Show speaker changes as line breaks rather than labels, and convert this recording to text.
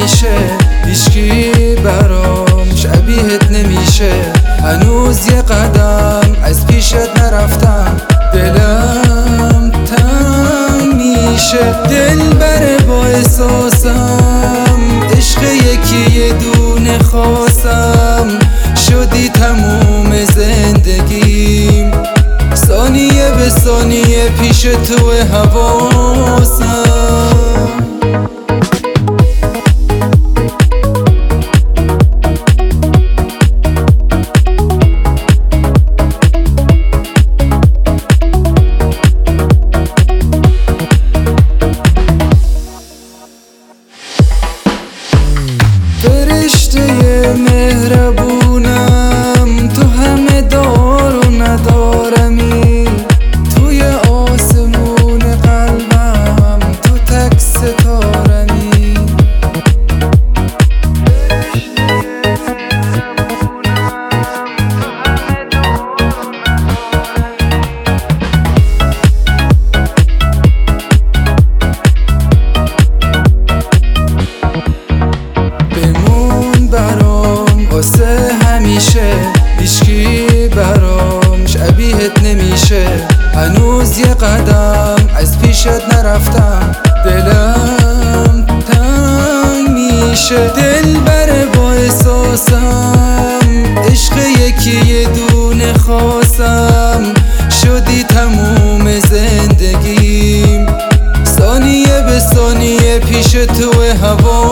همیشه هیچکی برام شبیهت نمیشه. هنوز یه قدم از پیشت نرفتم، دلم تنگ میشه. دل بره با احساسم، عشق یکی یه دونه خواستم. شدی تموم زندگیم، ثانیه به ثانیه پیش تو حواسم. فرشته مهربونم، تو همه دار و ندارمی. توی آسمون قلبم تو تک ستارمی. بمون برام واسه همیشه، هیچکی برام شبیهت نمیشه. هنوز یه قدم از پیشت نرفتم، دلم تنگ میشه. دل بره با احساسم، عشق یکی یه دونه خواستم. شدی تموم زندگیم، ثانیه به ثانیه پیش تو هوا